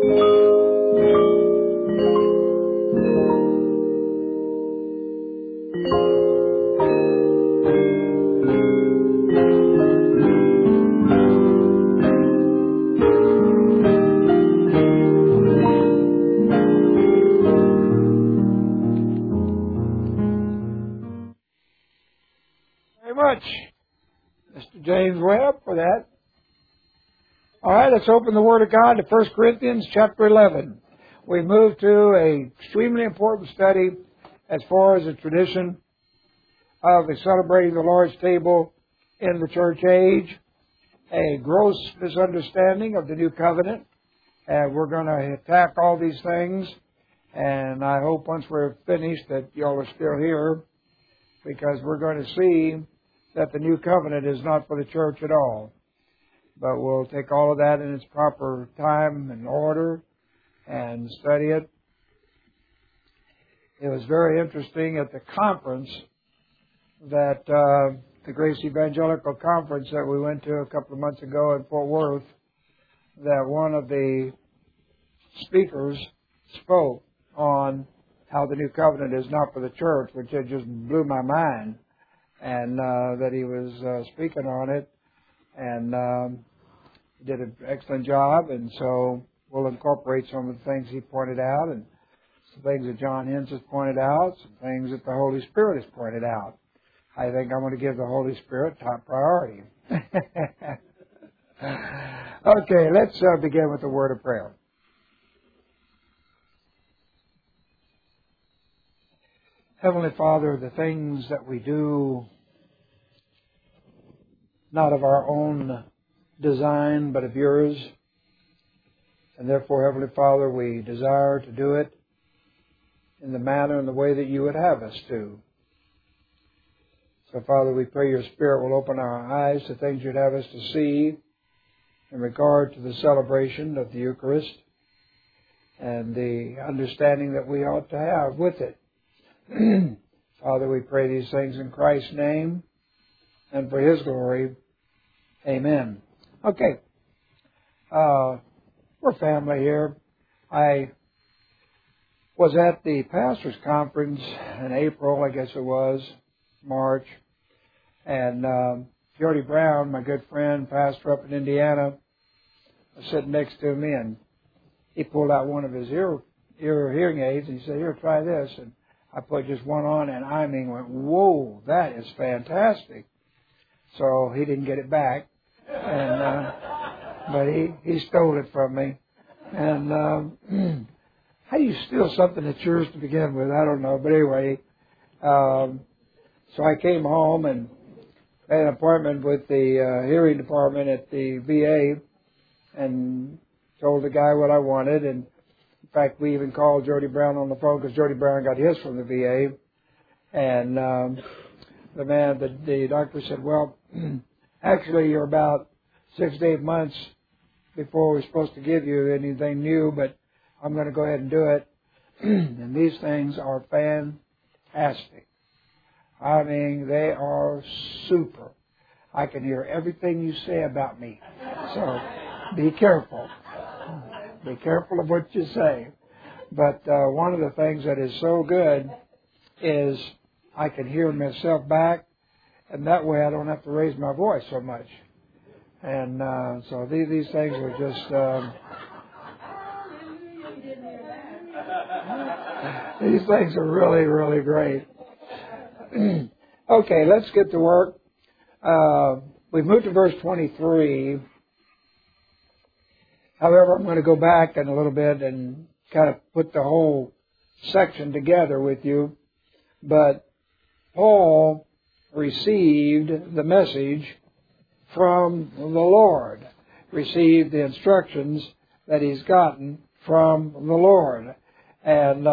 Mr. James Webb for that. All right, let's open the Word of God to 1 Corinthians chapter 11. We move to an extremely important study as far as the tradition of celebrating the Lord's table in the church age, a gross misunderstanding of the New Covenant, and we're going to attack all these things, and I hope once we're finished that y'all are still here, because we're going to see that the New Covenant is not for the church at all. But we'll take all of that in its proper time and order and study it. It was very interesting at the conference that the Grace Evangelical Conference that we went to a couple of months ago in Fort Worth, that one of the speakers spoke on how the New Covenant is not for the church, which it just blew my mind, and that he was speaking on it, and he did an excellent job, and so we'll incorporate some of the things he pointed out, and some things that John Hens has pointed out, some things that the Holy Spirit has pointed out. I think I'm going to give the Holy Spirit top priority. Okay, let's begin with a word of prayer. Heavenly Father, the things that we do, not of our own design, but of yours, and therefore, Heavenly Father, we desire to do it in the manner and the way that you would have us to. So, Father, we pray your Spirit will open our eyes to things you'd have us to see in regard to the celebration of the Eucharist and the understanding that we ought to have with it. Father, we pray these things in Christ's name and for His glory. Amen. Okay. We're family here. I was at the pastor's conference in April, I guess it was, March, and Jody Brown, my good friend, pastor up in Indiana, was sitting next to me, and he pulled out one of his ear hearing aids, and he said, "Here, try this." And I put just one on, and I went, "Whoa, that is fantastic." So he didn't get it back, and but he stole it from me. And how do you steal something that's yours to begin with? I don't know, but anyway, so I came home and had an appointment with the hearing department at the VA, and told the guy what I wanted, and in fact, we even called Jody Brown on the phone because Jody Brown got his from the VA. And the doctor said, "Well, actually, you're about 6 to 8 months before we're supposed to give you anything new, but I'm going to go ahead and do it." And these things are fantastic. I mean, they are super. I can hear everything you say about me. So be careful. Be careful of what you say. But one of the things that is so good is I can hear myself back, and that way I don't have to raise my voice so much. And so these things are just... these things are really, really great. Okay, let's get to work. We've moved to verse 23. However, I'm going to go back in a little bit and kind of put the whole section together with you. But Paul received the message from the Lord, received the instructions that he's gotten from the Lord. And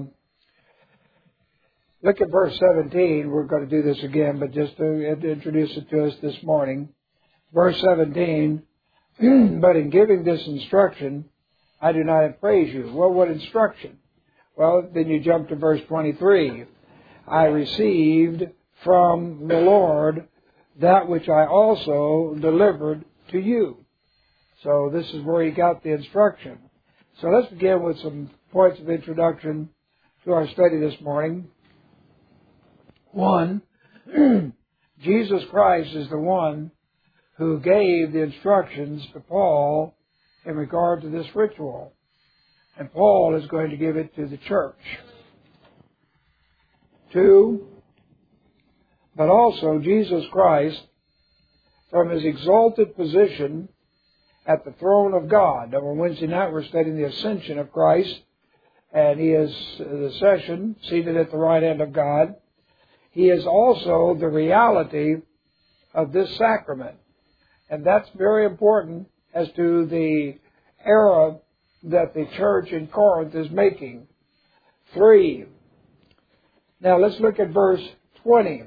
look at verse 17. We're going to do this again, but just to introduce it to us this morning. Verse 17, "But in giving this instruction, I do not praise you." Well, what instruction? Well, then you jump to verse 23. "I received from the Lord that which I also delivered to you." So this is where he got the instruction. So let's begin with some points of introduction to our study this morning. 1, Jesus Christ is the one who gave the instructions to Paul in regard to this ritual. And Paul is going to give it to the church. 2, but also Jesus Christ, from His exalted position at the throne of God. Now, on Wednesday night we're studying the ascension of Christ, and He is the session, seated at the right hand of God. He is also the reality of this sacrament. And that's very important as to the era that the church in Corinth is making. 3. Now let's look at verse 20.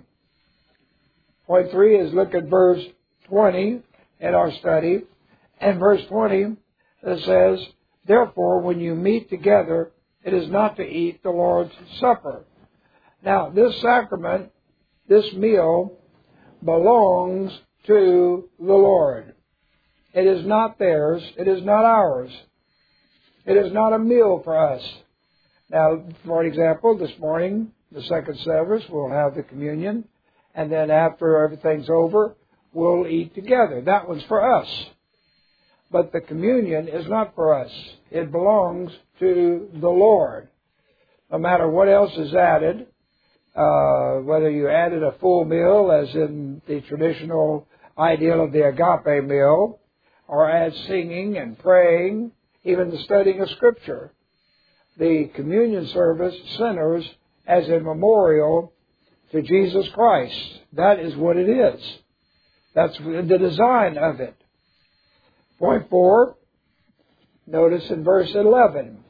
Point 3 is look at verse 20 in our study. And verse 20 says, therefore, when you meet together, it is not to eat the Lord's Supper. Now, this sacrament, this meal, belongs to the Lord. It is not theirs. It is not ours. It is not a meal for us. Now, for example, this morning, the second service, we'll have the communion. And then after everything's over, we'll eat together. That one's for us. But the communion is not for us. It belongs to the Lord. No matter what else is added, whether you added a full meal, as in the traditional ideal of the agape meal, or add singing and praying, even the studying of Scripture, the communion service centers as a memorial to Jesus Christ. That is what it is. That's the design of it. Point 4, notice in verse 11,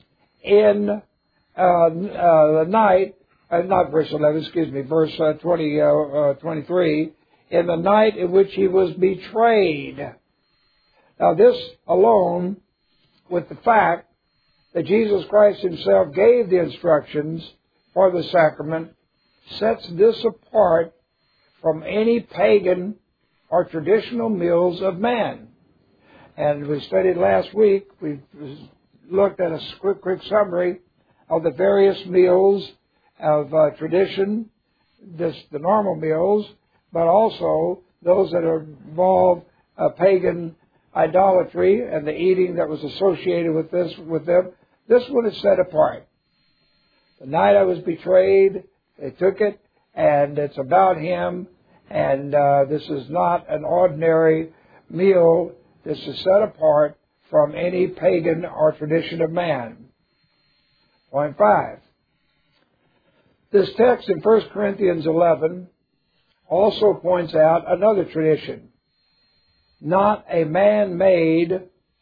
in the night, not verse 11, excuse me, verse 23, in the night in which He was betrayed. Now this alone, with the fact that Jesus Christ Himself gave the instructions for the sacrament, sets this apart from any pagan or traditional meals of man. And we studied last week, we looked at a quick summary of the various meals of tradition, the normal meals, but also those that involve pagan idolatry and the eating that was associated with them. This one is set apart. The night I was betrayed, they took it, and it's about Him, and this is not an ordinary meal. This is set apart from any pagan or tradition of man. Point 5. This text in 1 Corinthians 11 also points out another tradition. Not a man-made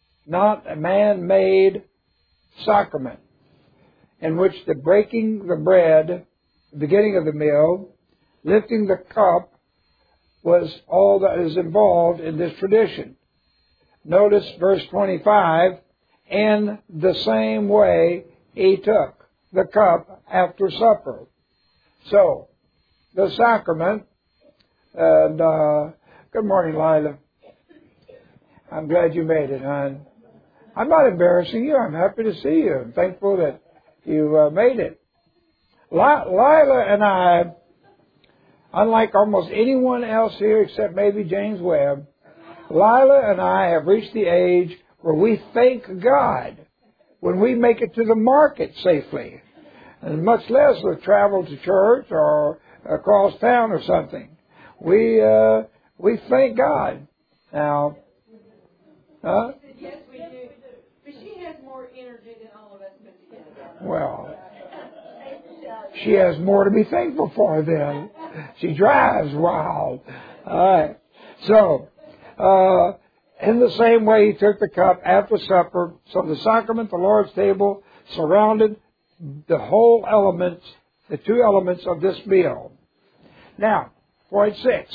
sacrament, in which the breaking the bread, the beginning of the meal, lifting the cup, was all that is involved in this tradition. Notice verse 25, in the same way He took the cup after supper. So, the sacrament, and good morning, Lila. I'm glad you made it, hon. I'm not embarrassing you. I'm happy to see you. I'm thankful that you made it. Lila and I, unlike almost anyone else here except maybe James Webb, Lila and I have reached the age where we thank God when we make it to the market safely, and much less we've traveled to church or across town or something. We thank God. Now, yes, we do. But she has more energy than all of us put together. Well, she has more to be thankful for then. She drives wild. All right. So, in the same way He took the cup after supper, so the sacrament, the Lord's table, surrounded the whole elements, the two elements of this meal. Now, point 6.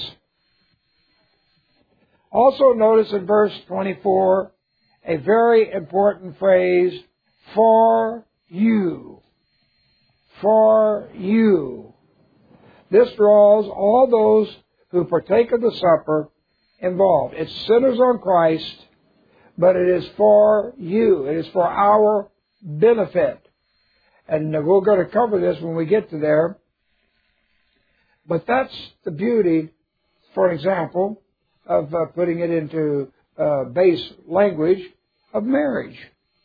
Also notice in verse 24 a very important phrase, for you. For you. This draws all those who partake of the supper involved. It centers on Christ, but it is for you. It is for our benefit. And we're going to cover this when we get to there. But that's the beauty, for example, of putting it into base language of marriage.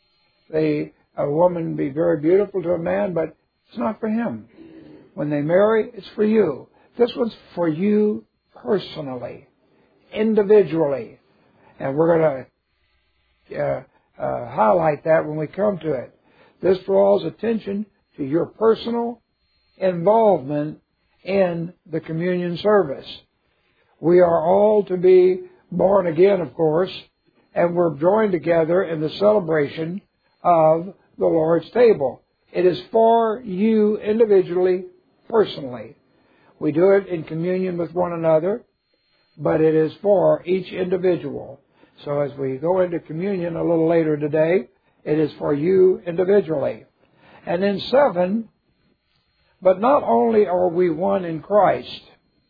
A woman be very beautiful to a man, but it's not for him. When they marry, it's for you. This one's for you personally, individually. And we're going to highlight that when we come to it. This draws attention to your personal involvement in the communion service. We are all to be born again, of course, and we're joined together in the celebration of the Lord's table. It is for you individually, personally. We do it in communion with one another, but it is for each individual. So as we go into communion a little later today, it is for you individually. And then 7, but not only are we one in Christ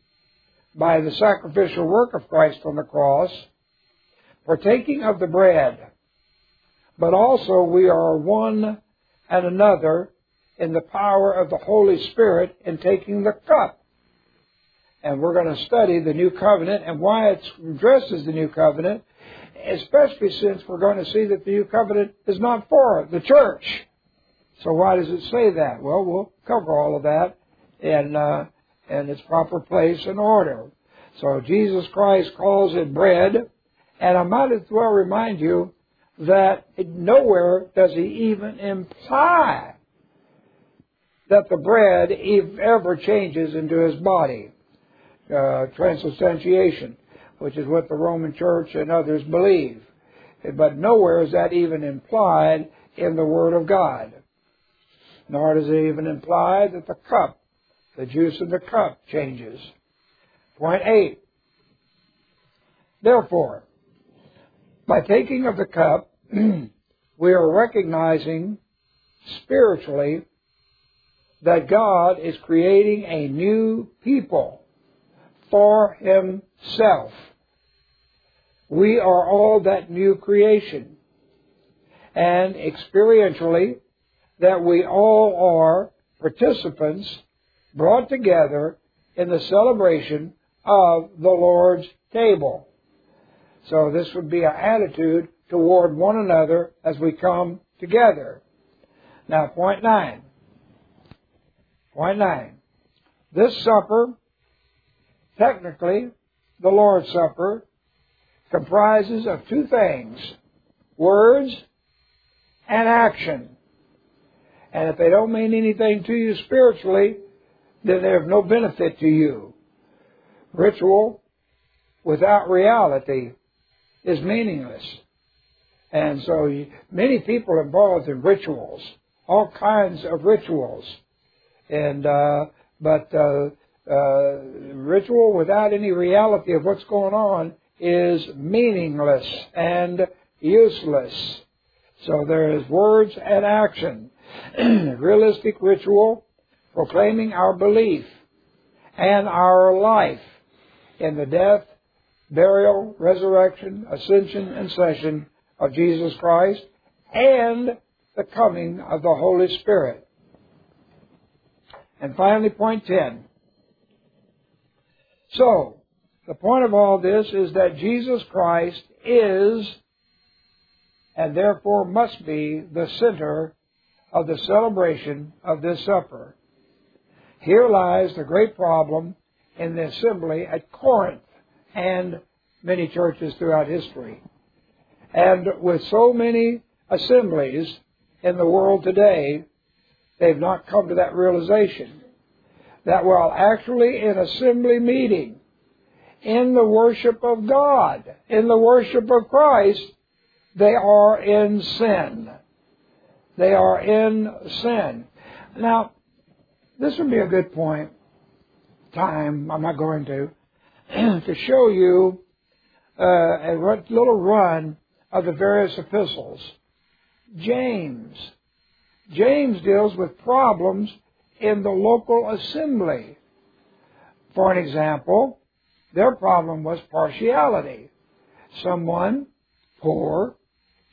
by the sacrificial work of Christ on the cross, partaking of the bread, but also we are one and another in the power of the Holy Spirit in taking the cup. And we're going to study the New Covenant and why it's addressed as the New Covenant, especially since we're going to see that the New Covenant is not for the church. So why does it say that? Well, we'll cover all of that in its proper place and order. So Jesus Christ calls it bread, and I might as well remind you that nowhere does he even imply that the bread ever changes into his body. Transubstantiation, which is what the Roman Church and others believe. But nowhere is that even implied in the Word of God. Nor does it even imply that the cup, the juice in the cup, changes. Point 8. Therefore, by taking of the cup, we are recognizing spiritually that God is creating a new people for himself. We are all that new creation. And experientially, that we all are participants brought together in the celebration of the Lord's table. So this would be our attitude toward one another as we come together. Now, point 9. Point 9. This supper, technically, the Lord's Supper, comprises of 2 things: words and action. And if they don't mean anything to you spiritually, then they're of no benefit to you. Ritual without reality is meaningless. And so many people are involved in rituals, all kinds of rituals. And ritual without any reality of what's going on is meaningless and useless. So there is words and action. Realistic ritual proclaiming our belief and our life in the death, burial, resurrection, ascension, and session of Jesus Christ and the coming of the Holy Spirit. And finally, point 10. So, the point of all this is that Jesus Christ is, and therefore must be, the center of the celebration of this supper. Here lies the great problem in the assembly at Corinth and many churches throughout history. And with so many assemblies in the world today, they've not come to that realization that while actually in assembly meeting, in the worship of God, in the worship of Christ, they are in sin. They are in sin. Now, this would be a good point, I'm not going to show you a little run of the various epistles. James deals with problems in the local assembly. For an example, their problem was partiality. Someone poor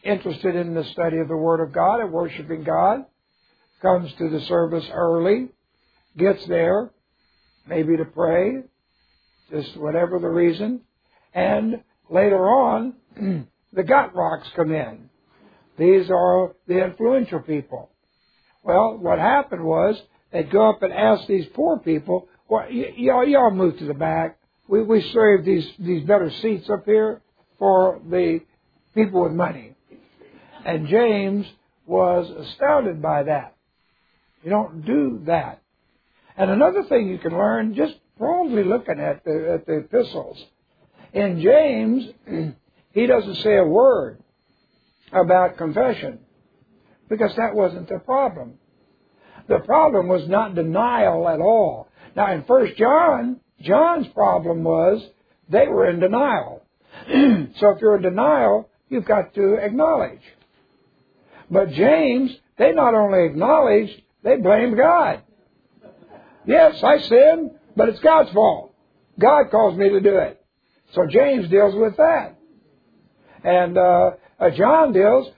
interested in the study of the Word of God and worshiping God, comes to the service early, gets there, maybe to pray, just whatever the reason, and later on, the gut rocks come in. These are the influential people. Well, what happened was, they'd go up and ask these poor people, well, y'all move to the back. We serve these better seats up here for the people with money. And James was astounded by that. You don't do that. And another thing you can learn, just broadly looking at the epistles, in James, he doesn't say a word about confession, because that wasn't the problem. The problem was not denial at all. Now, in 1 John, John's problem was they were in denial. So if you're in denial, you've got to acknowledge. But James, they not only acknowledged, they blamed God. Yes, I sinned, but it's God's fault. God calls me to do it. So James deals with that. And John deals,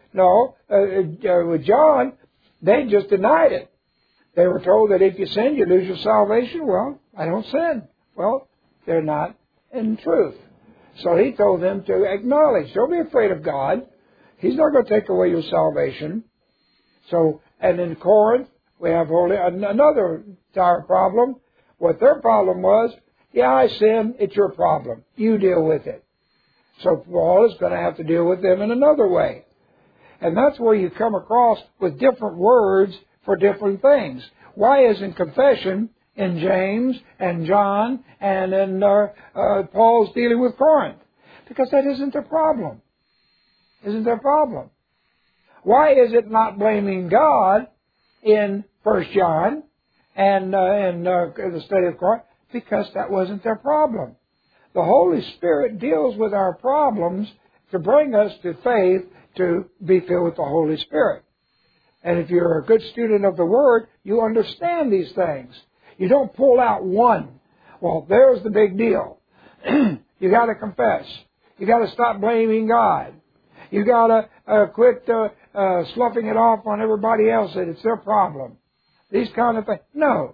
with John, they just denied it. They were told that if you sin, you lose your salvation. Well, I don't sin. Well, they're not in truth. So he told them to acknowledge. Don't be afraid of God. He's not going to take away your salvation. So, and in Corinth, we have another dire problem. What their problem was, yeah, I sin, it's your problem. You deal with it. So Paul is going to have to deal with them in another way. And that's where you come across with different words for different things. Why isn't confession in James and John and in Paul's dealing with Corinth? Because that isn't their problem. Isn't their problem. Why is it not blaming God in 1 John and in the study of Corinth? Because that wasn't their problem. The Holy Spirit deals with our problems to bring us to faith to be filled with the Holy Spirit. And if you're a good student of the Word, you understand these things. You don't pull out one. Well, there's the big deal. You got to confess. You got to stop blaming God. You got to quit sloughing it off on everybody else that it's their problem. These kind of things. No.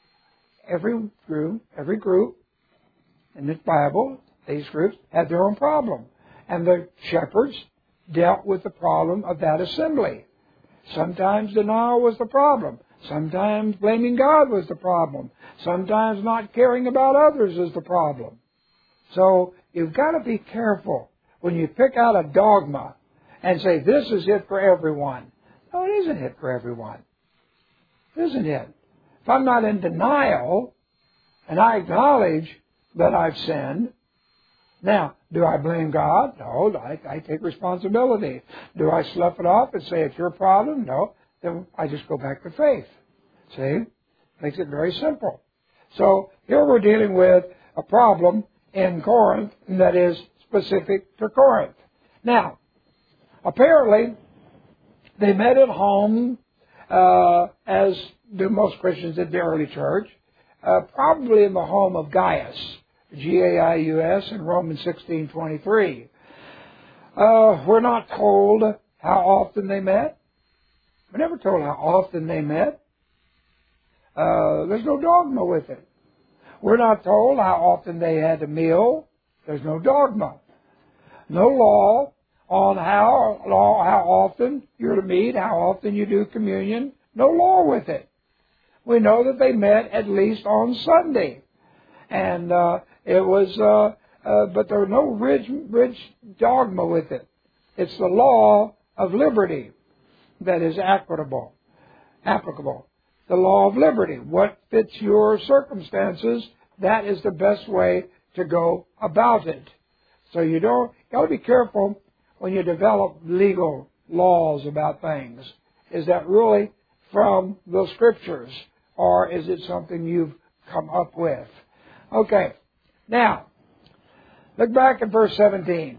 Every group in the Bible, these groups had their own problem. And the shepherds dealt with the problem of that assembly. Sometimes denial was the problem. Sometimes blaming God was the problem. Sometimes not caring about others is the problem. So you've got to be careful when you pick out a dogma and say, this is it for everyone. No, it isn't it for everyone. Isn't it? If I'm not in denial and I acknowledge that I've sinned, now, do I blame God? No, I take responsibility. Do I slough it off and say it's your problem? No. Then I just go back to faith. See? Makes it very simple. So, here we're dealing with a problem in Corinth that is specific to Corinth. Now, apparently, they met at home, as do most Christians in the early church, probably in the home of Gaius. Gaius in Romans 16:23. We're not told how often they met. We're never told how often they met. There's no dogma with it. We're not told how often they had a meal. There's no dogma. No law on how often you're to meet, how often you do communion. No law with it. We know that they met at least on Sunday. And it was, but there was no rich dogma with it. It's the law of liberty that is applicable. The law of liberty. What fits your circumstances, that is the best way to go about it. So you got to be careful when you develop legal laws about things. Is that really from the Scriptures, or is it something you've come up with? Okay. Now, look back at verse 17.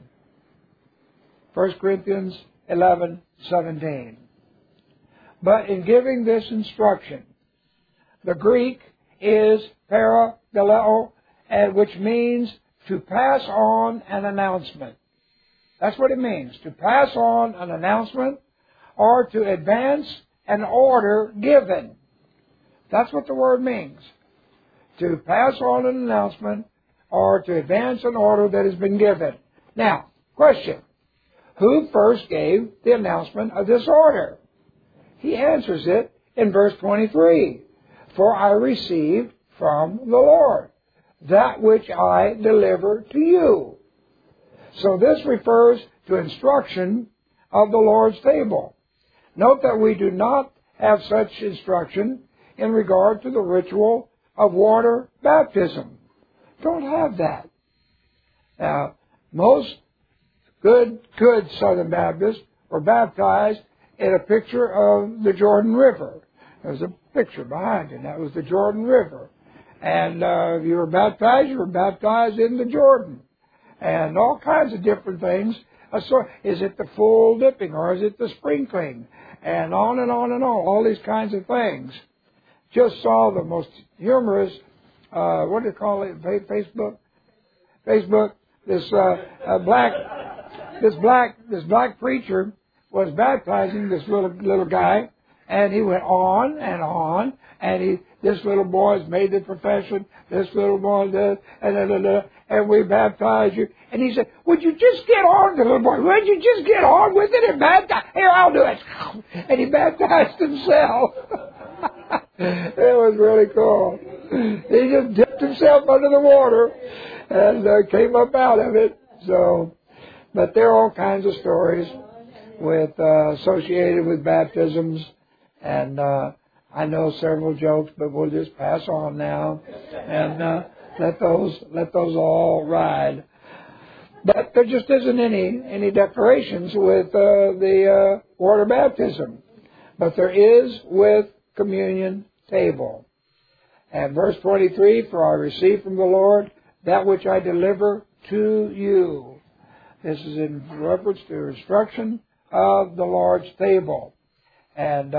1 Corinthians 11:17. But in giving this instruction, the Greek is paragaleo, which means to pass on an announcement. That's what it means, to pass on an announcement or to advance an order given. That's what the word means. To pass on an announcement or to advance an order that has been given. Now, question. Who first gave the announcement of this order? He answers it in verse 23. For I received from the Lord that which I deliver to you. So this refers to instruction of the Lord's table. Note that we do not have such instruction in regard to the ritual of water baptism. Don't have that. Now, most good Southern Baptists were baptized in a picture of the Jordan River. There's a picture behind it, and that was the Jordan River. And if you were baptized in the Jordan. And all kinds of different things. So is it the full dipping or is it the sprinkling? And on and on and on. All these kinds of things. Just saw the most humorous, what do you call it? Facebook. This black preacher was baptizing this little guy, and he went on and on, and this little boy's made the profession, this little boy does, and we baptize you. And he said, would you just get on, the little boy, would you just get on with it and baptize? Here, I'll do it. And he baptized himself. It was really cool. He just dipped himself under the water and came up out of it. So, but there are all kinds of stories associated with baptisms, and I know several jokes, but we'll just pass on now and let those all ride. But there just isn't any declarations with the water baptism, but there is with communion table. And verse 23, for I received from the Lord that which I deliver to you. This is in reference to instruction of the Lord's table. And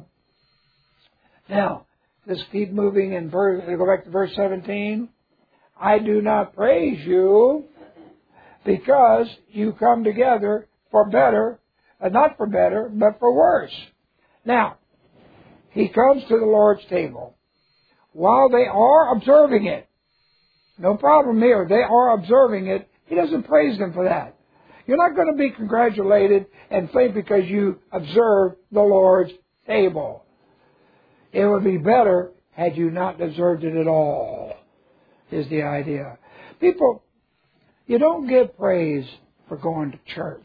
now, let's keep moving in go back to verse 17. I do not praise you because you come together for better, not for better, but for worse. Now, he comes to the Lord's table. While they are observing it, no problem here, they are observing it, he doesn't praise them for that. You're not going to be congratulated and thanked because you observe the Lord's table. It would be better had you not observed it at all, is the idea. People, you don't give praise for going to church.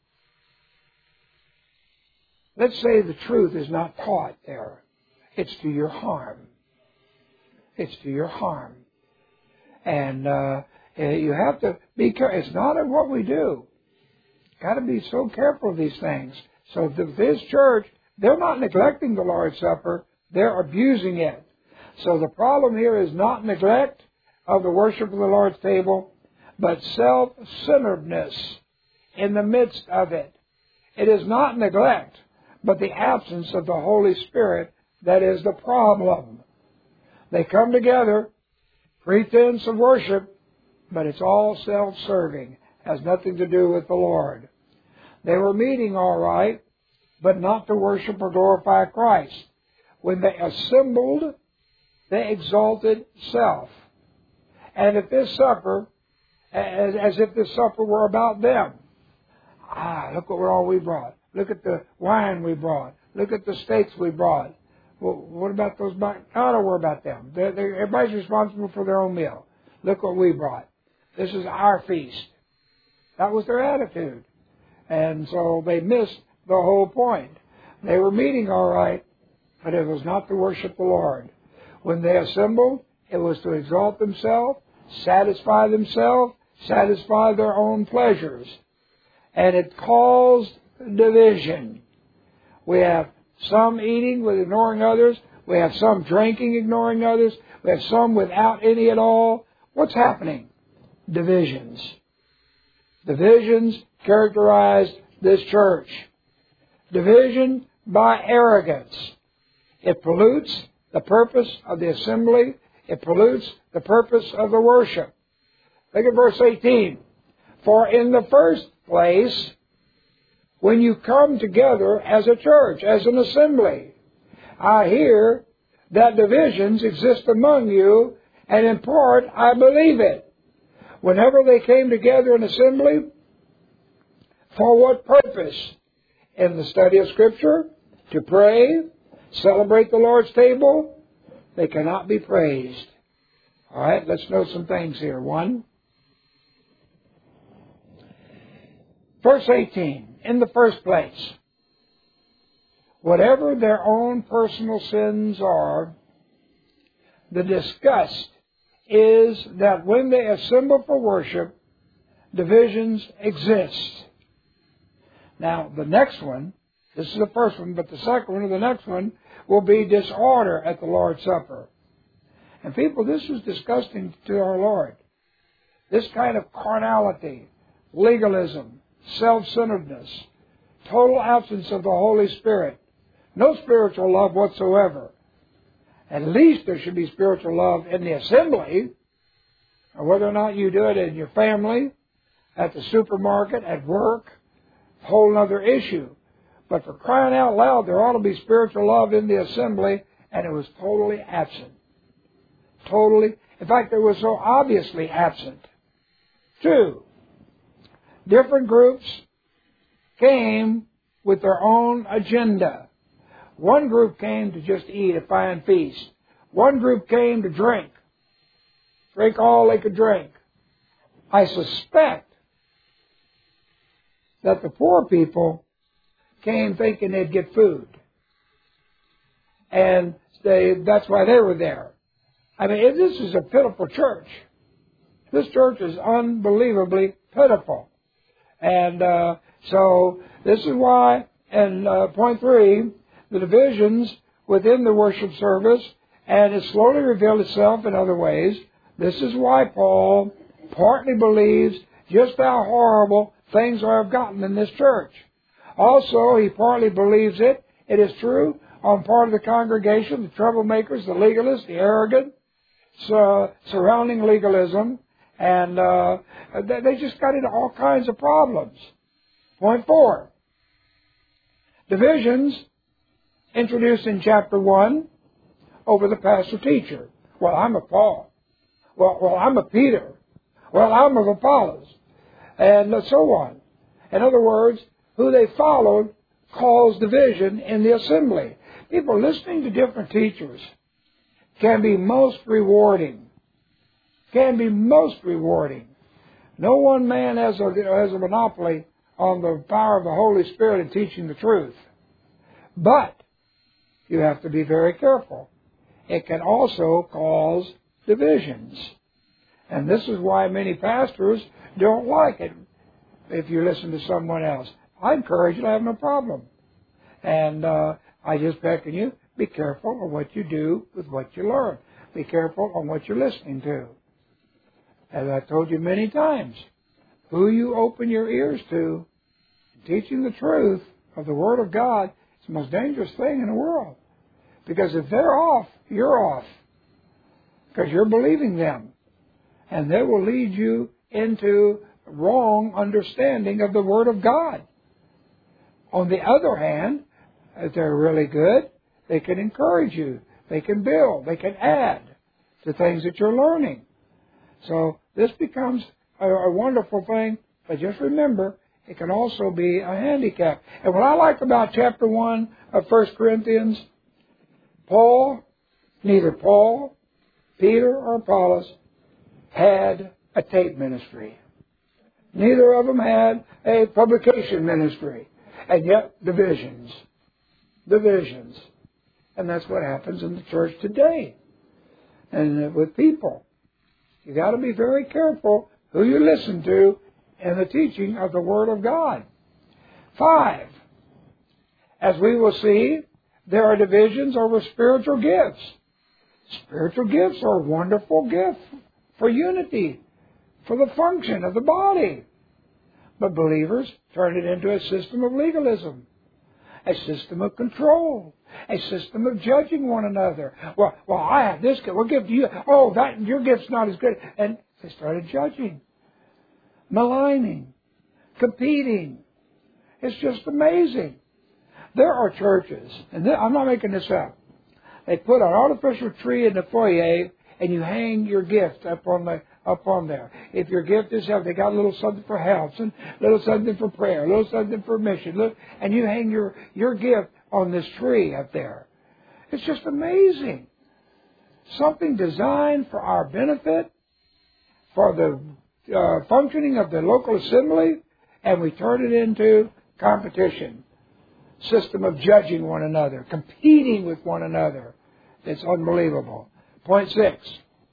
Let's say the truth is not taught there. It's to your harm. It's to your harm. And you have to be careful. It's not in what we do. Got to be so careful of these things. So this church, they're not neglecting the Lord's Supper. They're abusing it. So the problem here is not neglect of the worship of the Lord's table, but self-centeredness in the midst of it. It is not neglect, but the absence of the Holy Spirit that is the problem. They come together, pretense of worship, but it's all self-serving. Has nothing to do with the Lord. They were meeting all right, but not to worship or glorify Christ. When they assembled, they exalted self. And if this supper, as if this supper were about them. Look what all we brought. Look at the wine we brought. Look at the steaks we brought. Well, what about those? I don't worry about them. Everybody's responsible for their own meal. Look what we brought. This is our feast. That was their attitude. And so they missed the whole point. They were meeting all right, but it was not to worship the Lord. When they assembled, it was to exalt themselves, satisfy themselves, satisfy their own pleasures. And it caused division. We have some eating with ignoring others. We have some drinking, ignoring others. We have some without any at all. What's happening? Divisions. Divisions characterized this church. Division by arrogance. It pollutes the purpose of the assembly. It pollutes the purpose of the worship. Look at verse 18. For in the first place when you come together as a church, as an assembly. I hear that divisions exist among you, and in part, I believe it. Whenever they came together in assembly, for what purpose? In the study of Scripture, to pray, celebrate the Lord's table, they cannot be praised. All right, let's note some things here. 1, verse 18, in the first place, whatever their own personal sins are, the disgust is that when they assemble for worship, divisions exist. Now, the next one, this is the first one, but the second one or the next one will be disorder at the Lord's Supper. And people, this is disgusting to our Lord. This kind of carnality, legalism, self-centeredness, total absence of the Holy Spirit, no spiritual love whatsoever. At least there should be spiritual love in the assembly, or whether or not you do it in your family, at the supermarket, at work, whole other issue. But for crying out loud, there ought to be spiritual love in the assembly, and it was totally absent. Totally. In fact, it was so obviously absent. 2, different groups came with their own agenda. One group came to just eat a fine feast. One group came to drink all they could drink. I suspect that the poor people came thinking they'd get food. And that's why they were there. I mean, this is a pitiful church. This church is unbelievably pitiful. And so this is why, and point 3, the divisions within the worship service, and it slowly revealed itself in other ways. This is why Paul partly believes just how horrible things have gotten in this church. Also, he partly believes it. It is true on part of the congregation, the troublemakers, the legalists, the arrogant, surrounding legalism, and they just got into all kinds of problems. Point 4, divisions introduced in chapter 1 over the pastor-teacher. Well, I'm a Paul. Well, I'm a Peter. Well, I'm of Apollos. And so on. In other words, who they followed caused division in the assembly. People listening to different teachers can be most rewarding. Can be most rewarding. No one man has a monopoly on the power of the Holy Spirit in teaching the truth. But you have to be very careful. It can also cause divisions. And this is why many pastors don't like it if you listen to someone else. I encourage you to have no problem. And I just beckon you, be careful of what you do with what you learn. Be careful on what you're listening to. As I told you many times, who you open your ears to, teaching the truth of the Word of God, is the most dangerous thing in the world. Because if they're off, you're off. Because you're believing them. And they will lead you into wrong understanding of the Word of God. On the other hand, if they're really good, they can encourage you. They can build. They can add to things that you're learning. So this becomes a wonderful thing. But just remember, it can also be a handicap. And what I like about chapter 1 of 1 Corinthians, neither Paul, Peter, or Apollos had a tape ministry. Neither of them had a publication ministry. And yet, divisions. Divisions. And that's what happens in the church today. And with people. You got to be very careful who you listen to in the teaching of the Word of God. 5. As we will see, there are divisions over spiritual gifts. Spiritual gifts are a wonderful gift for unity, for the function of the body. But believers turn it into a system of legalism, a system of control, a system of judging one another. Well, I have this gift. What gift do you? Oh, your gift's not as good. And they started judging, maligning, competing. It's just amazing. There are churches, and I'm not making this up. They put an artificial tree in the foyer, and you hang your gift up on there. If your gift is health, they got a little something for health, and a little something for prayer, a little something for mission, and you hang your gift on this tree up there. It's just amazing. Something designed for our benefit, for the functioning of the local assembly, and we turn it into competition. System of judging one another, competing with one another. It's unbelievable. Point 6.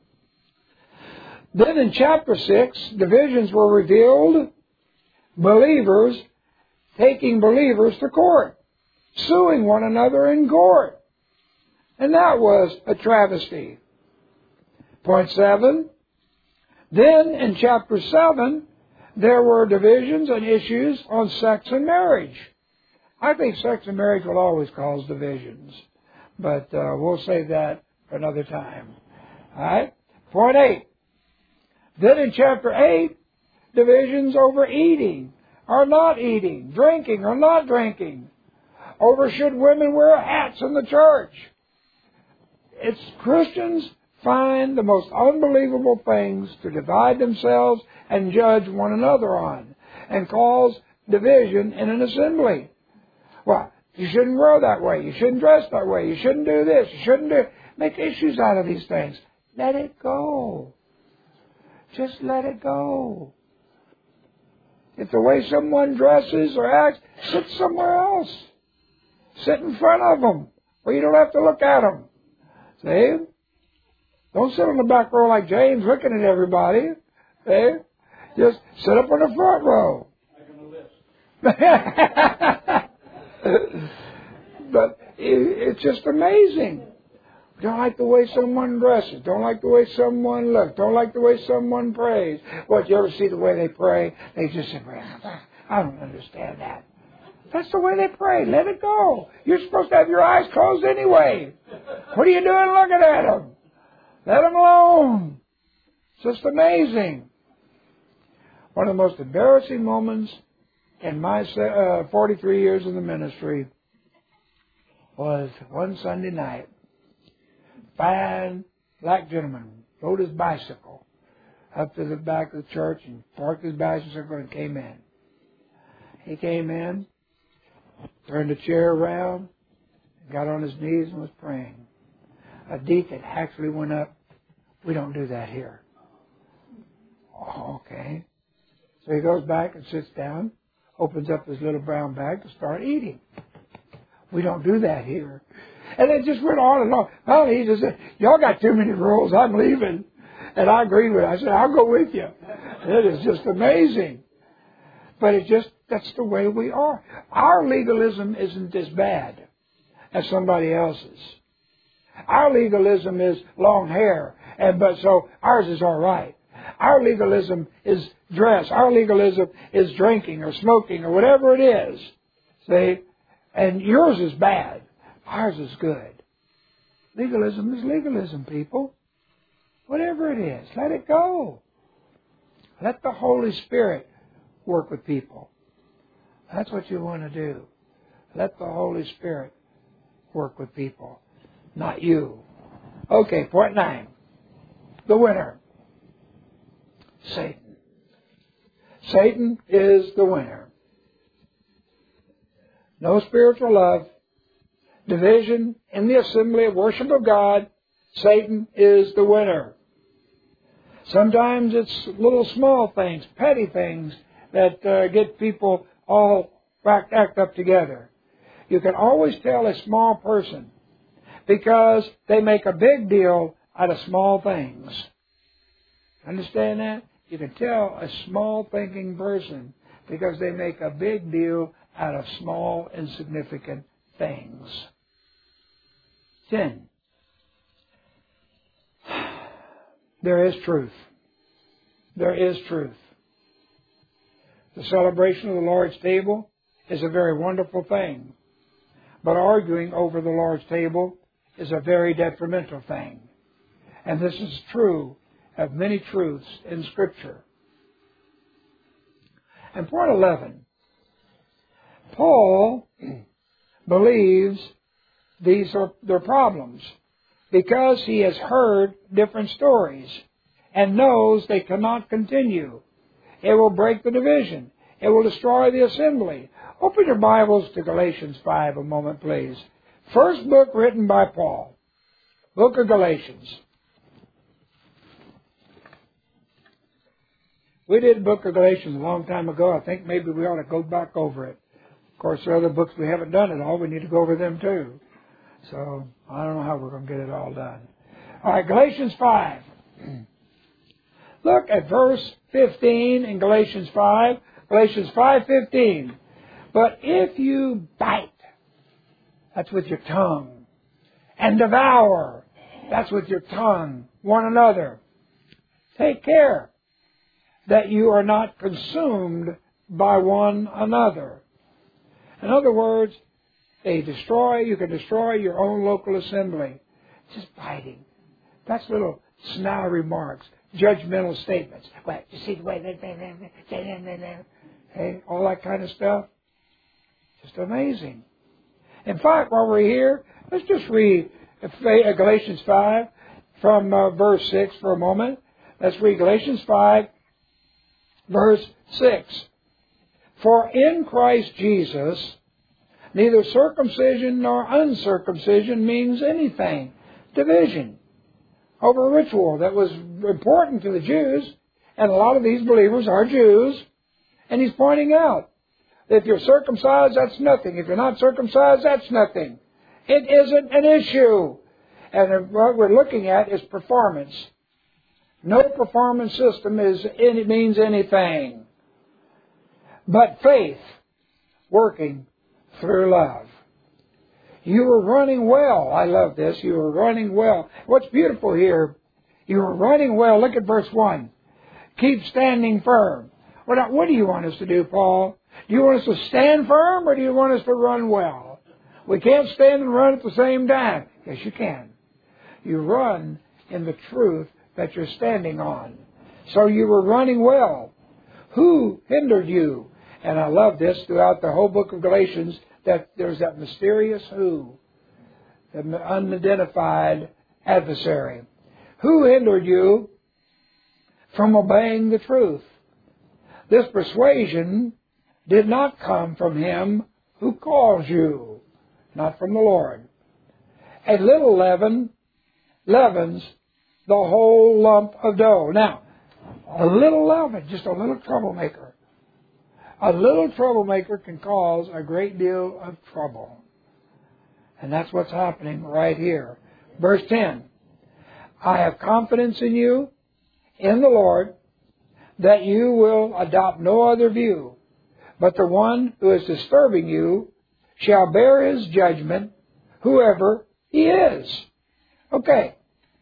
Then in chapter 6, divisions were revealed. Believers taking believers to court, suing one another in court. And that was a travesty. Point 7. Then in chapter 7, there were divisions and issues on sex and marriage. I think sex and marriage will always cause divisions. But we'll save that for another time. All right? Point 8. Then in chapter 8, divisions over eating or not eating, drinking or not drinking, over should women wear hats in the church. It's Christians find the most unbelievable things to divide themselves and judge one another on and cause division in an assembly. Well, you shouldn't wear that way. You shouldn't dress that way. You shouldn't do this. You shouldn't make issues out of these things. Let it go. Just let it go. If the way someone dresses or acts, sit somewhere else. Sit in front of them where you don't have to look at them. See? Don't sit on the back row like James looking at everybody. See? Just sit up on the front row. Like on a list. But it's just amazing. Don't like the way someone dresses. Don't like the way someone looks. Don't like the way someone prays. What, you ever see the way they pray? They just say, I don't understand that. That's the way they pray. Let it go. You're supposed to have your eyes closed anyway. What are you doing looking at them? Let them alone. It's just amazing. One of the most embarrassing moments in my 43 years in the ministry was one Sunday night. Fine black gentleman rode his bicycle up to the back of the church and parked his bicycle and came in. He came in, turned the chair around, got on his knees and was praying. A deacon actually went up. We don't do that here. Oh, okay. So he goes back and sits down, opens up his little brown bag to start eating. We don't do that here. And it just went on and on. Finally, he just said, y'all got too many rules. I'm leaving. And I agreed with it. I said, I'll go with you. It is just amazing. But that's the way we are. Our legalism isn't as bad as somebody else's. Our legalism is long hair. But so ours is all right. Our legalism is dress. Our legalism is drinking or smoking or whatever it is. See? And yours is bad. Ours is good. Legalism is legalism, people. Whatever it is, let it go. Let the Holy Spirit work with people. That's what you want to do. Let the Holy Spirit work with people, not you. Okay, point 9. The winner. Satan. Satan is the winner. No spiritual love. Division in the assembly of worship of God. Satan is the winner. Sometimes it's little small things, petty things that get people all act up together. You can always tell a small person because they make a big deal out of small things. Understand that? You can tell a small thinking person because they make a big deal out of small, insignificant things. 10. There is truth. There is truth. The celebration of the Lord's table is a very wonderful thing. But arguing over the Lord's table is a very detrimental thing. And this is true of many truths in Scripture. And point 11. Paul believes these are their problems because he has heard different stories and knows they cannot continue. It will break the division. It will destroy the assembly. Open your Bibles to Galatians 5 a moment, please. First book written by Paul. Book of Galatians. We did Book of Galatians a long time ago. I think maybe we ought to go back over it. Of course, there are other books we haven't done at all. We need to go over them too. So, I don't know how we're going to get it all done. All right, Galatians 5. Look at verse 15 in Galatians 5. Galatians 5:15. But if you bite, that's with your tongue, and devour, that's with your tongue, one another, take care that you are not consumed by one another. In other words, you can destroy your own local assembly. Just biting. That's little snide remarks, judgmental statements. Well, you see the way hey, all that kind of stuff. Just amazing. In fact, while we're here, let's just read Galatians 5 from verse 6 for a moment. Let's read Galatians 5, verse 6. For in Christ Jesus, neither circumcision nor uncircumcision means anything. Division over a ritual that was important to the Jews, and a lot of these believers are Jews, and he's pointing out that if you're circumcised, that's nothing. If you're not circumcised, that's nothing. It isn't an issue. And what we're looking at is performance. No performance system means anything but faith working through love. You were running well. I love this. You were running well. What's beautiful here, you were running well. Look at verse 1. Keep standing firm. What do you want us to do, Paul? Do you want us to stand firm, or do you want us to run well? We can't stand and run at the same time. Yes, you can. You run in the truth that you're standing on. So you were running well. Who hindered you? And I love this throughout the whole book of Galatians, that there's that mysterious who, the unidentified adversary. Who hindered you from obeying the truth? This persuasion did not come from him who calls you, not from the Lord. A little leaven leavens the whole lump of dough. Now, a little leaven, just a little troublemaker. A little troublemaker can cause a great deal of trouble. And that's what's happening right here. Verse 10. I have confidence in you, in the Lord, that you will adopt no other view, but the one who is disturbing you shall bear his judgment, whoever he is. Okay.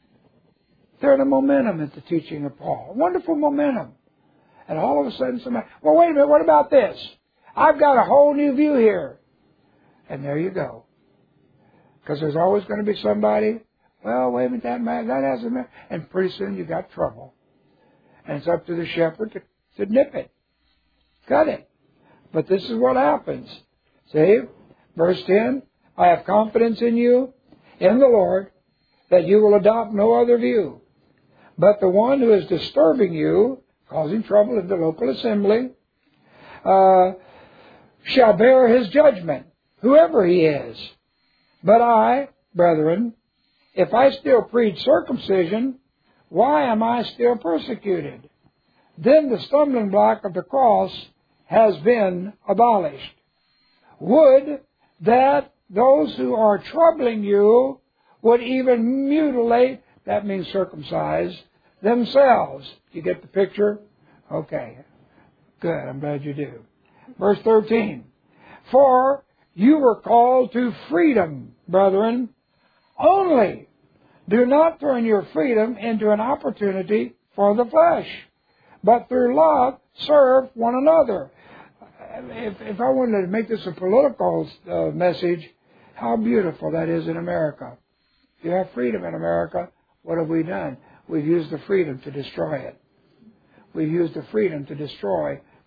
There's a momentum at the teaching of Paul. Wonderful momentum. And all of a sudden somebody, well, wait a minute, what about this? I've got a whole new view here. And there you go. Because there's always going to be somebody, well, wait a minute, that hasn't been. And pretty soon you got trouble. And it's up to the shepherd to nip it. Cut it. But this is what happens. See? Verse 10, I have confidence in you, in the Lord, that you will adopt no other view. But the one who is disturbing you, causing trouble in the local assembly, shall bear his judgment, whoever he is. But I, brethren, if I still preach circumcision, why am I still persecuted? Then the stumbling block of the cross has been abolished. Would that those who are troubling you would even mutilate, that means circumcise, themselves. You get the picture? Okay. Good. I'm glad you do. Verse 13. For you were called to freedom, brethren. Only do not turn your freedom into an opportunity for the flesh, but through love serve one another. If I wanted to make this a political message, how beautiful that is in America. You have freedom in America. What have we done? We've used the freedom to destroy it. We've used the freedom to destroy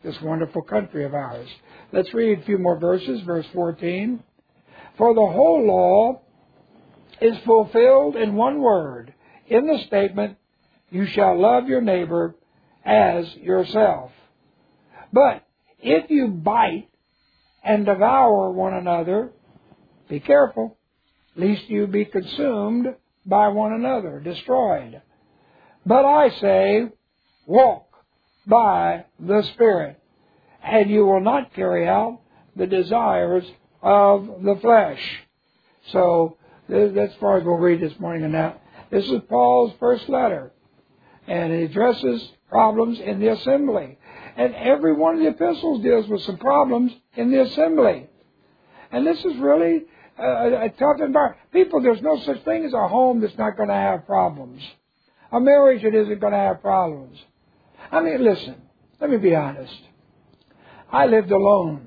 this wonderful country of ours. Let's read a few more verses. Verse 14. For the whole law is fulfilled in one word, in the statement, you shall love your neighbor as yourself. But if you bite and devour one another, be careful, lest you be consumed by one another, destroyed. But I say, walk by the Spirit, and you will not carry out the desires of the flesh. So, that's as far as we'll read this morning and that. This is Paul's first letter, and it addresses problems in the assembly. And every one of the epistles deals with some problems in the assembly. And this is really a tough environment. People, there's no such thing as a home that's not going to have problems. A marriage that isn't going to have problems. I mean, listen, let me be honest. I lived alone.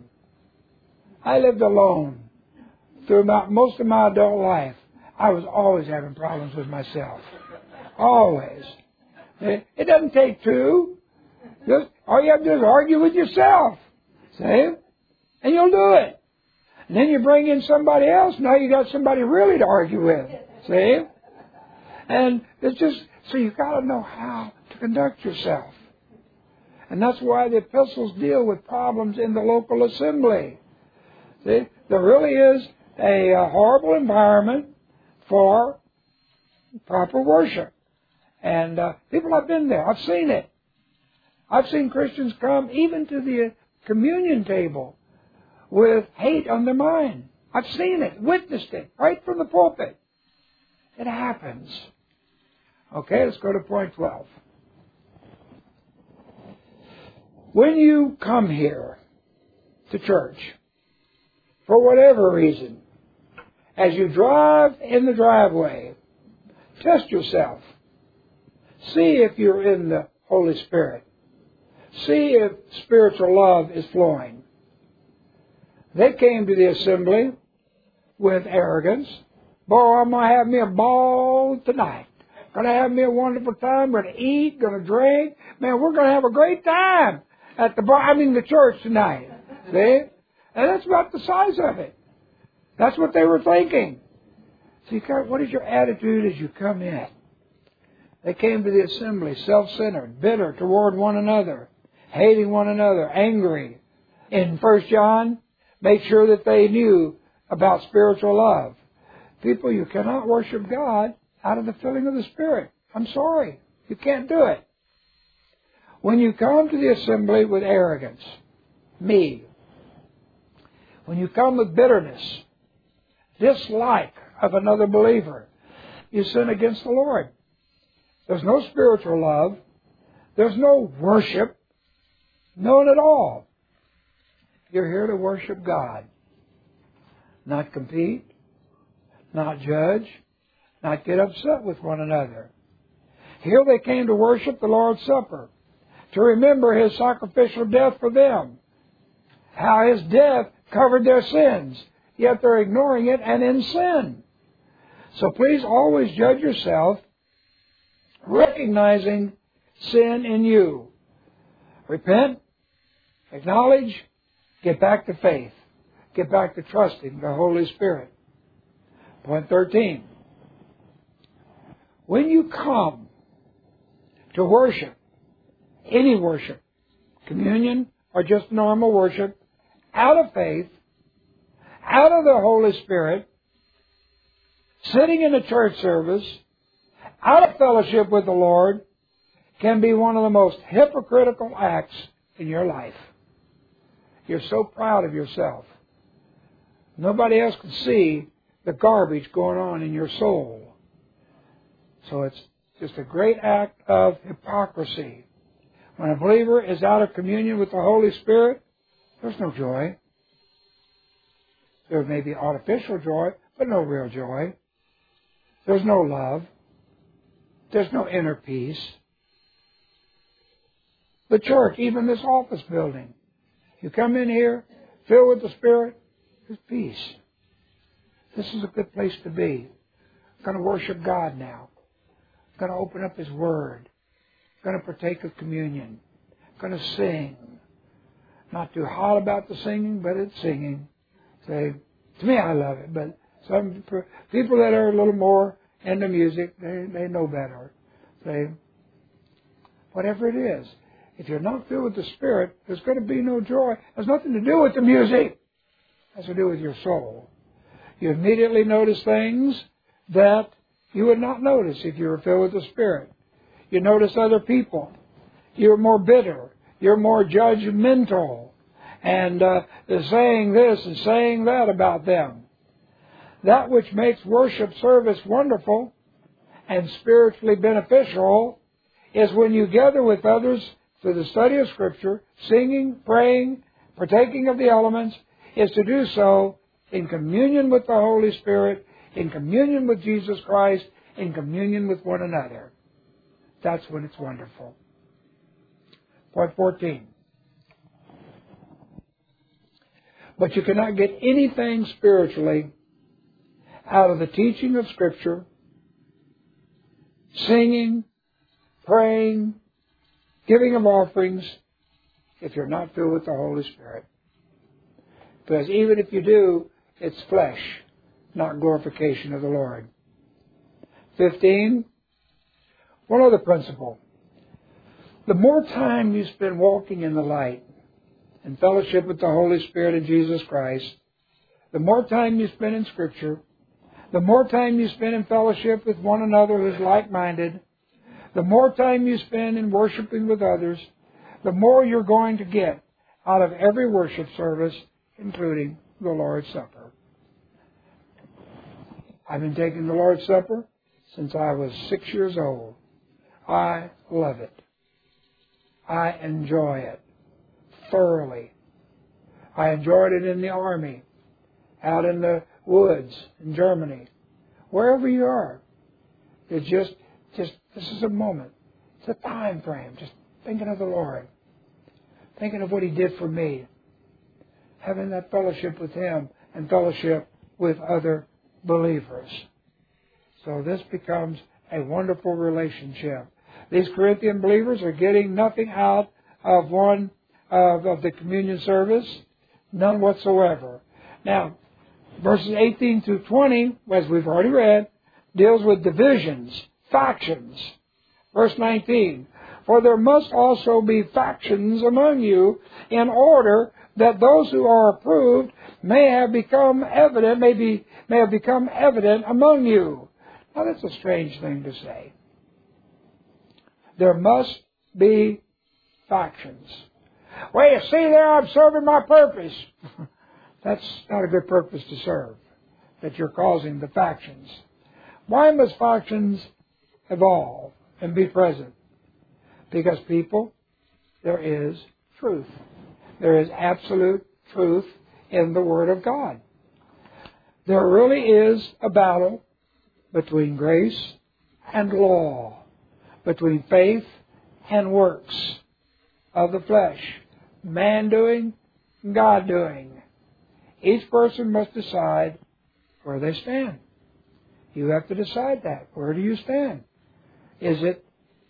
Through most of my adult life. I was always having problems with myself. Always. It doesn't take two. All you have to do is argue with yourself. See? And you'll do it. And then you bring in somebody else. Now you got somebody really to argue with. See? And it's just, so you've got to know how to conduct yourself. And that's why the epistles deal with problems in the local assembly. See? There really is a horrible environment for proper worship. And people have been there. I've seen it. I've seen Christians come even to the communion table with hate on their mind. I've seen it, witnessed it, right from the pulpit. It happens. Okay, let's go to point 12. When you come here to church, for whatever reason, as you drive in the driveway, test yourself. See if you're in the Holy Spirit. See if spiritual love is flowing. They came to the assembly with arrogance. Boy, I'm going to have me a ball tonight. Going to have me a wonderful time. Going to eat, going to drink. Man, we're going to have a great time at the church tonight. See? And that's about the size of it. That's what they were thinking. See, what is your attitude as you come in? They came to the assembly self-centered, bitter toward one another, hating one another, angry. In 1 John, make sure that they knew about spiritual love. People, you cannot worship God out of the filling of the Spirit. I'm sorry. You can't do it. When you come to the assembly with arrogance, me, when you come with bitterness, dislike of another believer, you sin against the Lord. There's no spiritual love. There's no worship. None at all. You're here to worship God. Not compete. Not judge. Not get upset with one another. Here they came to worship the Lord's Supper. To remember His sacrificial death for them. How His death covered their sins. Yet they're ignoring it and in sin. So please always judge yourself, recognizing sin in you. Repent, acknowledge, get back to faith. Get back to trusting the Holy Spirit. Point 13. When you come to worship, any worship, communion or just normal worship, out of faith, out of the Holy Spirit, sitting in a church service, out of fellowship with the Lord, can be one of the most hypocritical acts in your life. You're so proud of yourself. Nobody else can see the garbage going on in your soul. So it's just a great act of hypocrisy. When a believer is out of communion with the Holy Spirit, there's no joy. There may be artificial joy, but no real joy. There's no love. There's no inner peace. The church, even this office building, you come in here, filled with the Spirit, there's peace. This is a good place to be. I'm going to worship God now. I'm going to open up His Word. I'm going to partake of communion. I'm going to sing. Not too hot about the singing, but it's singing. Say, to me, I love it. But some people that are a little more into music, they know better. Say, whatever it is, if you're not filled with the Spirit, there's going to be no joy. It has nothing to do with the music. It has to do with your soul. You immediately notice things that you would not notice if you were filled with the Spirit. You notice other people. You're more bitter. You're more judgmental. And they're saying this and saying that about them. That which makes worship service wonderful and spiritually beneficial is when you gather with others through the study of Scripture, singing, praying, partaking of the elements, is to do so in communion with the Holy Spirit, in communion with Jesus Christ, in communion with one another. That's when it's wonderful. Point 14. But you cannot get anything spiritually out of the teaching of Scripture, singing, praying, giving of offerings, if you're not filled with the Holy Spirit. Because even if you do, it's flesh, not glorification of the Lord. 15. One other principle. The more time you spend walking in the light, in fellowship with the Holy Spirit and Jesus Christ, the more time you spend in Scripture, the more time you spend in fellowship with one another who is like-minded, the more time you spend in worshiping with others, the more you're going to get out of every worship service, including the Lord's Supper. I've been taking the Lord's Supper since I was 6 years old. I love it. I enjoy it thoroughly. I enjoyed it in the army, out in the woods in Germany, wherever you are. It's just this is a moment. It's a time frame. Just thinking of the Lord, thinking of what He did for me, having that fellowship with Him and fellowship with other believers. So this becomes a wonderful relationship. These Corinthian believers are getting nothing out of one of the communion service, none whatsoever. Now, verses 18 through 20, as we've already read, deals with divisions, factions. Verse 19, for there must also be factions among you, in order that those who are approved may have become evident, may have become evident among you. Now that's a strange thing to say. There must be factions. Well, you see there, I'm serving my purpose. That's not a good purpose to serve, that you're causing the factions. Why must factions evolve and be present? Because people, there is truth. There is absolute truth in the Word of God. There really is a battle between grace and law, between faith and works of the flesh, man doing, God doing. Each person must decide where they stand. You have to decide that. Where do you stand? Is it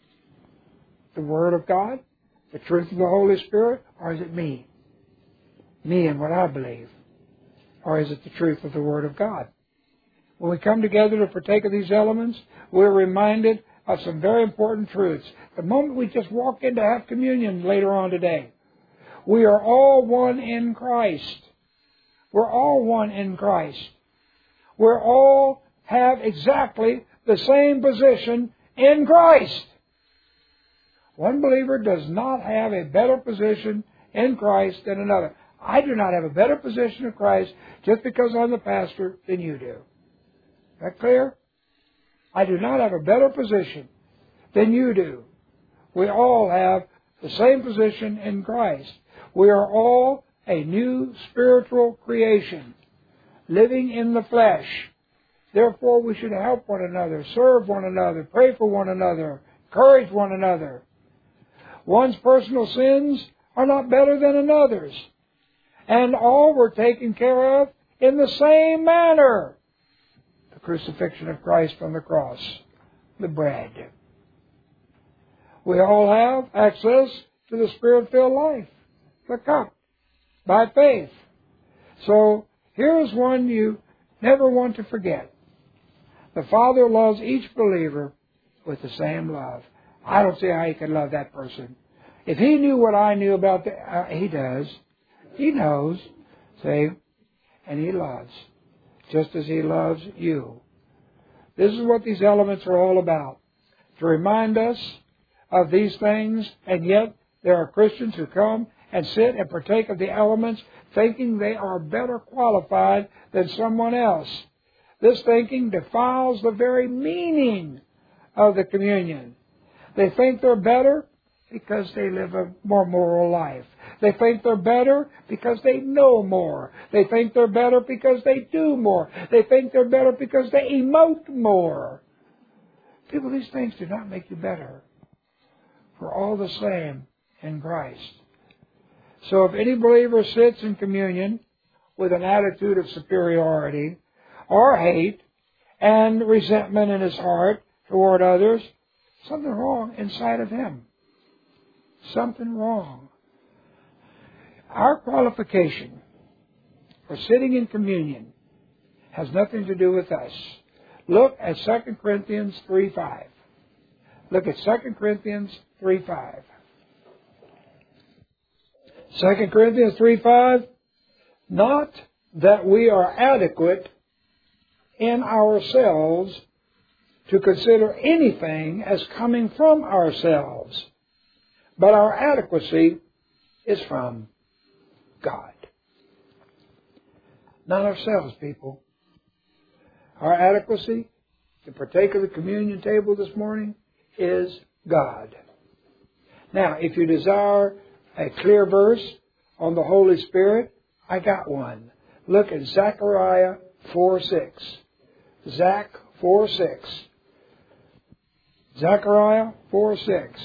the Word of God, the truth of the Holy Spirit, or is it me? Me and what I believe. Or is it the truth of the Word of God? When we come together to partake of these elements, we're reminded of some very important truths. The moment we just walk in to have communion later on today, we are all one in Christ. We're all one in Christ. We all have exactly the same position in Christ. One believer does not have a better position in Christ than another. I do not have a better position in Christ just because I'm the pastor than you do. Is that clear? I do not have a better position than you do. We all have the same position in Christ. We are all a new spiritual creation, living in the flesh. Therefore, we should help one another, serve one another, pray for one another, encourage one another. One's personal sins are not better than another's. And all were taken care of in the same manner. The crucifixion of Christ on the cross, the bread. We all have access to the Spirit-filled life, the cup, by faith. So here's one you never want to forget. The Father loves each believer with the same love. I don't see how He can love that person. If He knew what I knew about He does. He knows. See? And He loves. Just as He loves you. This is what these elements are all about. To remind us of these things, and yet there are Christians who come and sit and partake of the elements thinking they are better qualified than someone else. This thinking defiles the very meaning of the communion. They think they're better because they live a more moral life. They think they're better because they know more. They think they're better because they do more. They think they're better because they emote more. People, these things do not make you better. We're all the same in Christ. So if any believer sits in communion with an attitude of superiority or hate and resentment in his heart toward others, something wrong inside of him. Something wrong. Our qualification for sitting in communion has nothing to do with us. Look at 2 Corinthians 3:5. Look at 2 Corinthians 3:5. 2 Corinthians 3:5. Not that we are adequate in ourselves to consider anything as coming from ourselves, but our adequacy is from God. Not ourselves, people. Our adequacy to partake of the communion table this morning is God. Now, if you desire a clear verse on the Holy Spirit, I got one. Look at Zechariah 4:6. Zach 4:6. Zechariah 4:6.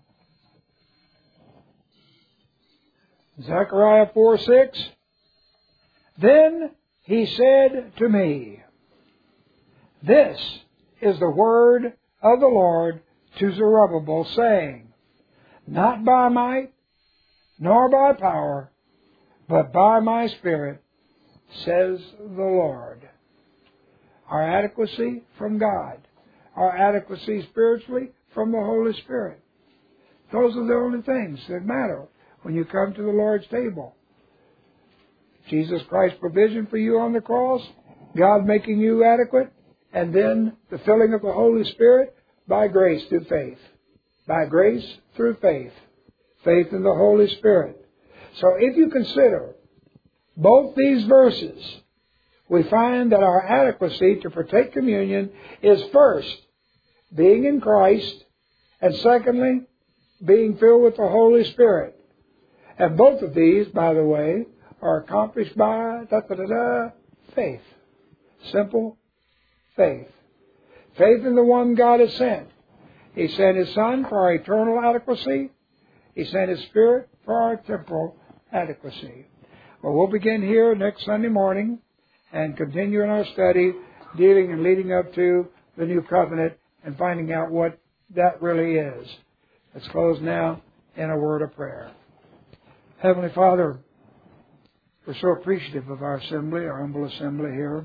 Zechariah 4:6. Then he said to me, this is the word of the Lord to Zerubbabel, saying, not by might, nor by power, but by my Spirit, says the Lord. Our adequacy from God. Our adequacy spiritually from the Holy Spirit. Those are the only things that matter when you come to the Lord's table. Jesus Christ's provision for you on the cross, God making you adequate, and then the filling of the Holy Spirit by grace through faith. By grace through faith. Faith in the Holy Spirit. So if you consider both these verses, we find that our adequacy to partake communion is first, being in Christ, and secondly, being filled with the Holy Spirit. And both of these, by the way, are accomplished by faith. Simple faith. Faith in the one God has sent. He sent His Son for our eternal adequacy. He sent His Spirit for our temporal adequacy. Well, we'll begin here next Sunday morning and continue in our study dealing and leading up to the New Covenant and finding out what that really is. Let's close now in a word of prayer. Heavenly Father, we're so appreciative of our assembly, our humble assembly here,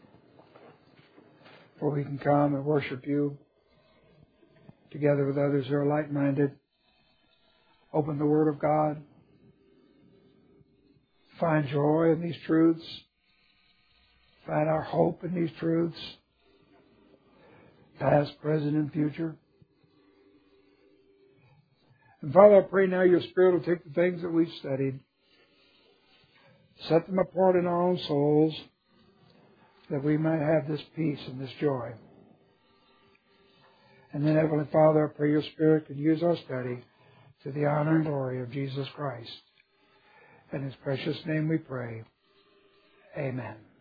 where we can come and worship You together with others who are like-minded. Open the Word of God. Find joy in these truths. Find our hope in these truths. Past, present, and future. And Father, I pray now Your Spirit will take the things that we've studied, set them apart in our own souls, that we might have this peace and this joy. And then, Heavenly Father, I pray Your Spirit can use our study to the honor and glory of Jesus Christ. In His precious name we pray. Amen.